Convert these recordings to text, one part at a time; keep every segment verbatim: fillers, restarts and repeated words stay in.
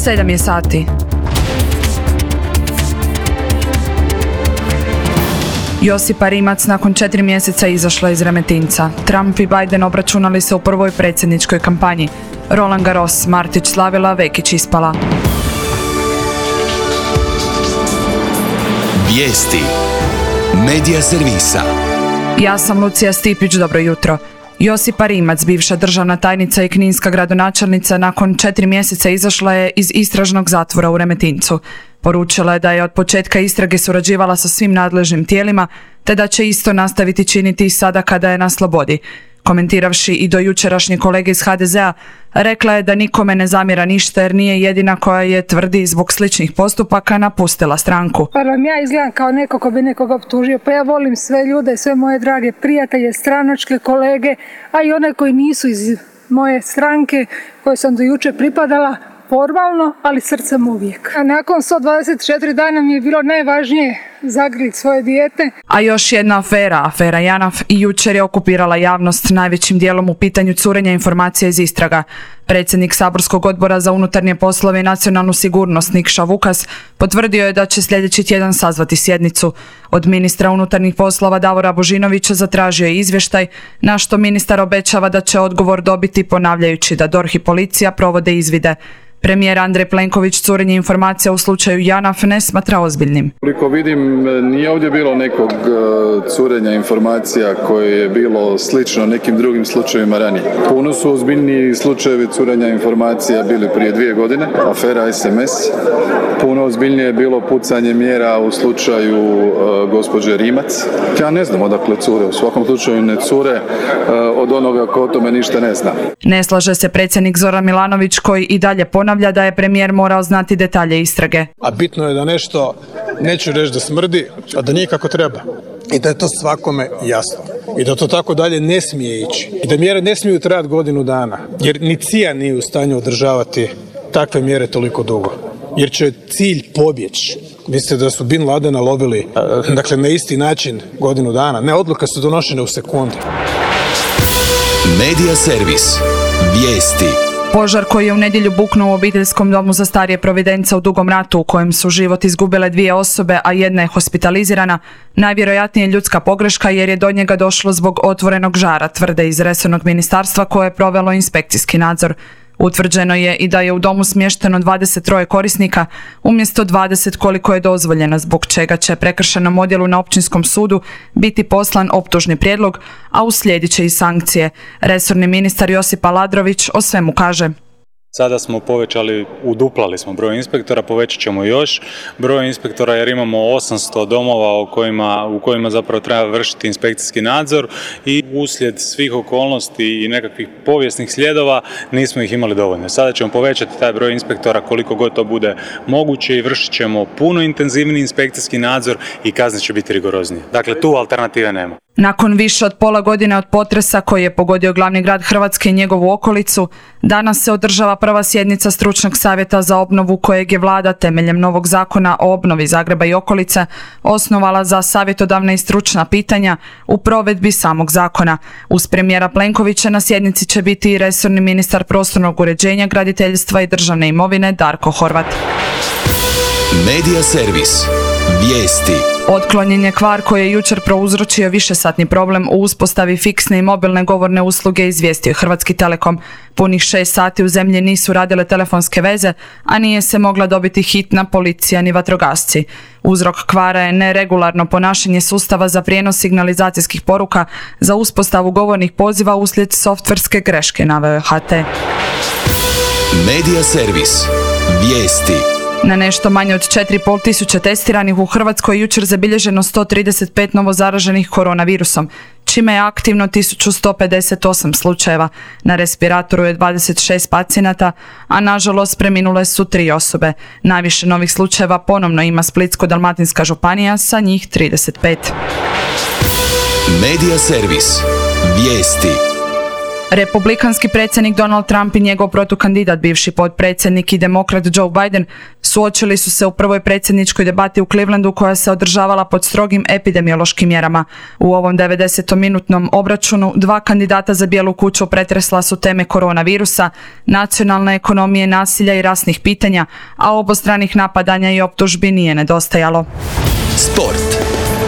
Sedam je sati. Josipa Rimac nakon četiri mjeseca izašla iz Remetinca. Trump i Biden obračunali se u prvoj predsjedničkoj kampanji. Roland Garros, Martić slavila, Vekić ispala. Vijesti Medija servisa. Ja sam Lucija Stipić, dobro jutro. Josipa Rimac, bivša državna tajnica i kninska gradonačelnica, nakon četiri mjeseca izašla je iz istražnog zatvora u Remetincu. Poručila je da je od početka istrage surađivala sa svim nadležnim tijelima, te da će isto nastaviti činiti i sada kada je na slobodi. Komentiravši i do jučerašnje kolege iz ha de zea, rekla je da nikome ne zamjera ništa jer nije jedina koja je, tvrdi, zbog sličnih postupaka napustila stranku. Pa vam ja izgledam kao neko ko bi nekoga optužio, pa ja volim sve ljude, sve moje drage prijatelje, stranačke kolege, a i one koji nisu iz moje stranke koje sam do jučer pripadala, formalno, ali srcem uvijek. A nakon sto dvadeset četiri dana mi je bilo najvažnije zagrliti svoje dijete. A još jedna afera, afera Janaf, i jučer je okupirala javnost najvećim dijelom u pitanju curenja informacija iz istraga. Predsjednik saborskog odbora za unutarnje poslove i nacionalnu sigurnost Nikša Vukas potvrdio je da će sljedeći tjedan sazvati sjednicu. Od ministra unutarnjih poslova Davora Božinovića zatražio je izvještaj, na što ministar obećava da će odgovor dobiti ponavljajući da DORH i policija provode izvide. Premijer Andrej Plenković curenje informacija u slučaju Janaf ne smatra ozbiljnim. Koliko vidim, nije ovdje bilo nekog curenja informacija koje je bilo slično nekim drugim slučajevima ranije. Puno su ozbiljniji slučajevi curenja informacija bili prije dvije godine, afera es em es. Puno ozbiljnije je bilo pucanje mjera u slučaju uh, gospođe Rimac. Ja ne znam odakle cure, u svakom slučaju ne cure uh, od onoga ko o tome ništa ne zna. Ne slaže se predsjednik Zoran Milanović koji i dalje ponavlja da je premijer morao znati detalje istrage. A bitno je da nešto, neću reći da smrdi, a da nije kako treba. I da je to svakome jasno. I da to tako dalje ne smije ići. I da mjere ne smiju trajati godinu dana. Jer ni C I A nije u stanju održavati takve mjere toliko dugo. Jer će cilj pobjeći. Mislite da su Bin Ladena lovili dakle, na isti način godinu dana? Ne, odluke su donošene u sekundi. Medija servis. Vijesti. Požar koji je u nedjelju buknuo u obiteljskom domu za starije Providenca u Dugom Ratu, u kojem su život izgubile dvije osobe, a jedna je hospitalizirana, najvjerojatnije ljudska pogreška jer je do njega došlo zbog otvorenog žara, tvrde iz resornog ministarstva koje je provelo inspekcijski nadzor. Utvrđeno je i da je u domu smješteno dvadeset tri korisnika umjesto dvadeset koliko je dozvoljeno, zbog čega će prekršajnom odjelu na općinskom sudu biti poslan optužni prijedlog, a uslijedit će i sankcije. Resorni ministar Josip Aladrović o svemu kaže. Sada smo povećali, uduplali smo broj inspektora, povećat ćemo još broj inspektora jer imamo osamsto domova u kojima, u kojima zapravo treba vršiti inspekcijski nadzor i uslijed svih okolnosti i nekakvih povijesnih slijedova nismo ih imali dovoljno. Sada ćemo povećati taj broj inspektora koliko god to bude moguće i vršit ćemo puno intenzivniji inspekcijski nadzor i kazne će biti rigoroznije. Dakle, tu alternative nema. Nakon više od pola godine od potresa koji je pogodio glavni grad Hrvatske i njegovu okolicu, danas se održava prva sjednica stručnog savjeta za obnovu kojeg je vlada temeljem novog zakona o obnovi Zagreba i okolice osnovala za savjetodavna i stručna pitanja u provedbi samog zakona. Uz premijera Plenkovića na sjednici će biti i resorni ministar prostornog uređenja, graditeljstva i državne imovine Darko Horvat. Medija servis. Vijesti. Otklonjen je kvar koji je jučer prouzročio višesatni problem u uspostavi fiksne i mobilne govorne usluge, izvijestio je Hrvatski Telekom. Punih šest sati u zemlji nisu radile telefonske veze, a nije se mogla dobiti hitna, policija ni vatrogasci. Uzrok kvara je neregularno ponašanje sustava za prijenos signalizacijskih poruka za uspostavu govornih poziva uslijed softverske greške, naveo je ha te. Medija servis. Vijesti. Na nešto manje od četiri i pol tisuće testiranih u Hrvatskoj jučer zabilježeno sto trideset pet novo zaraženih koronavirusom, čime je aktivno tisuću sto pedeset osam slučajeva. Na respiratoru je dvadeset šest pacijenata, a nažalost preminule su tri osobe. Najviše novih slučajeva ponovno ima Splitsko-dalmatinska županija, sa njih trideset pet. Medija servis. Vijesti. Republikanski predsjednik Donald Trump i njegov protukandidat, bivši potpredsjednik i demokrat Joe Biden, suočili su se u prvoj predsjedničkoj debati u Clevelandu koja se održavala pod strogim epidemiološkim mjerama. U ovom devedesetminutnom obračunu dva kandidata za Bijelu kuću pretresla su teme koronavirusa, nacionalne ekonomije, nasilja i rasnih pitanja, a obostranih napadanja i optužbi nije nedostajalo. Sport.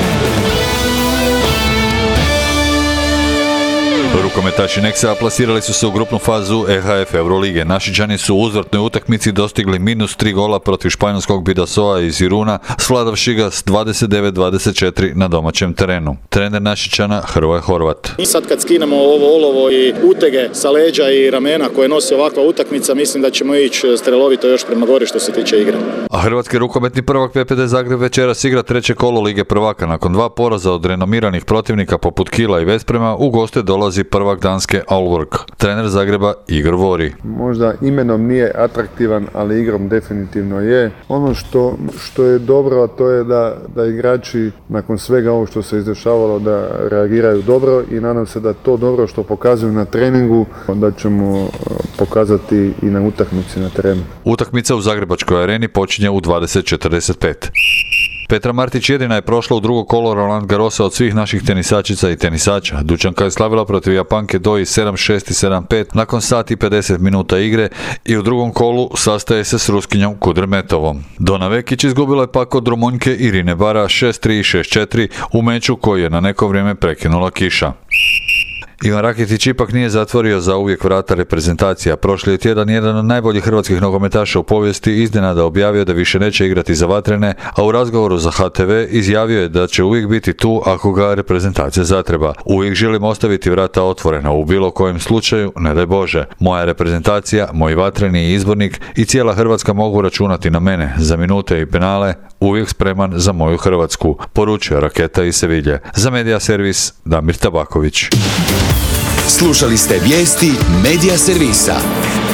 Rukometaši Nexa plasirali su se u grupnu fazu E H F Eurolige. Našičani su u uzvratnoj utakmici dostigli minus tri gola protiv španjolskog Bidasoa iz Iruna, svladavši ga s dvadeset devet dvadeset četiri na domaćem terenu. Trener Našičana Hrvoje Horvat. I sad kad skinemo ovo olovo i utege sa leđa i ramena koje nosi ovakva utakmica, mislim da ćemo ići strelovito još prema gori što se tiče igre. A hrvatski rukometni prvak P P D Zagreb večeras igra treće kolo Lige prvaka. Nakon dva poraza od renomiranih protivnika poput Kila i Vesprema, u goste dolazi prvak Danske Aalborg. Trener Zagreba Igor Vori. Možda imenom nije atraktivan, ali igrom definitivno je. Ono što, što je dobro, a to je da, da igrači nakon svega ovog što se izdešavalo da reagiraju dobro i nadam se da to dobro što pokazuju na treningu da ćemo pokazati i na utakmici na terenu. Utakmica u Zagrebačkoj areni počinje u dvadeset četrdeset pet. Petra Martić jedina je prošla u drugo kolo Roland Garrosa od svih naših tenisačica i tenisača. Dučanka je slavila protiv Japanke Doi sedam šest i sedam pet nakon sat i pedeset minuta igre i u drugom kolu sastaje se s Ruskinjom Kudrmetovom. Dona Vekić izgubila je pak od Rumunjke Irine Bara šest tri i šest četiri u meču koji je na neko vrijeme prekinula kiša. Ivan Rakitić ipak nije zatvorio za uvijek vrata reprezentacija. Prošli je tjedan jedan od najboljih hrvatskih nogometaša u povijesti iznenada objavio da više neće igrati za Vatrene, a u razgovoru za H T V izjavio je da će uvijek biti tu ako ga reprezentacija zatreba. Uvijek želim ostaviti vrata otvorena u bilo kojem slučaju, ne daj Bože. Moja reprezentacija, moj Vatreni izbornik i cijela Hrvatska mogu računati na mene za minute i penale, uvijek spreman za moju Hrvatsku, poručio Raketa iz Sevilje. Za Medija servis Damir Tabaković. Slušali ste vijesti Medija servisa.